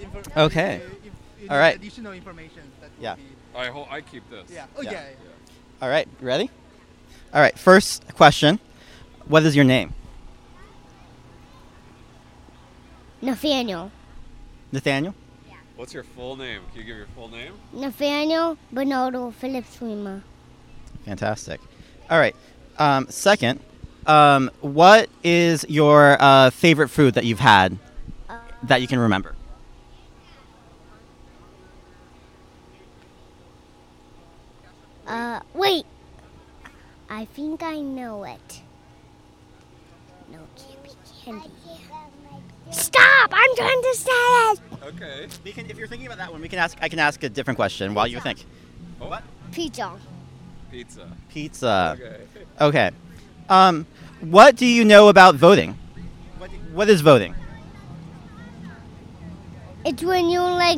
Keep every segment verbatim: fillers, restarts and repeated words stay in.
infor- Okay. If, if you All need right. additional information, that will Yeah. be. I ho- I keep this. Yeah. Oh Yeah. yeah. All right, you ready? All right, first question. What is your name? Nathaniel. Nathaniel? What's your full name? Can you give your full name? Nathaniel Bernardo Phillips Weimer. Fantastic. All right. Um, second, um, what is your uh, favorite food that you've had that you can remember? Uh, wait. I think I know it. No, it can't be candy. Stop! I'm trying to say it. Okay. We can, if you're thinking about that one, we can ask. I can ask a different question while you think. Oh. What? Pizza. Pizza. Pizza. Okay. Okay. Um, what do you know about voting? What, what is voting? It's when you like.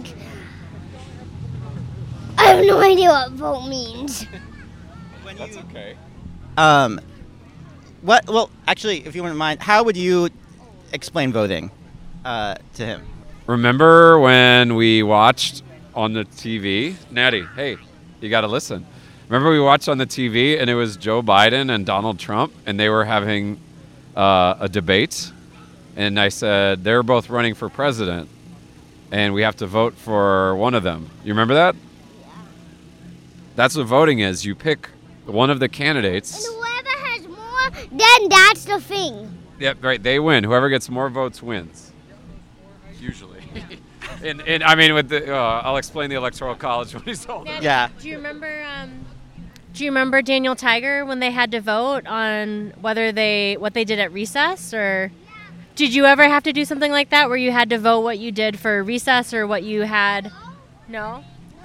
I have no idea what vote means. That's okay. Um, what? Well, actually, if you wouldn't mind, how would you explain voting uh, to him? Remember when we watched on the T V? Natty, hey, you got to listen. Remember we watched on the T V and it was Joe Biden and Donald Trump and they were having uh, a debate. And I said, they're both running for president and we have to vote for one of them. You remember that? Yeah. That's what voting is. You pick one of the candidates. And whoever has more, then that's the thing. Yep, right. They win. Whoever gets more votes wins. Usually. and, and I mean, with the, uh, I'll explain the Electoral College when he's older. Now, Yeah. Do you remember? Um, do you remember Daniel Tiger when they had to vote on whether they what they did at recess, or did you ever have to do something like that where you had to vote what you did for recess or what you had? No.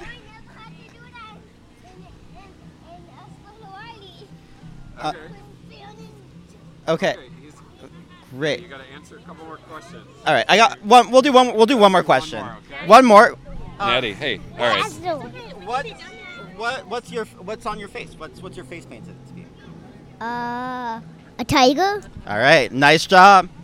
Uh, okay. Great. You got to answer a couple more questions. All right. I got one. We'll do one. We'll do one more question. more, okay? One more. Natty, hey, all right. What? What? What's your? What's on your face? What's What's your face painted to be? Uh, a tiger. All right. Nice job.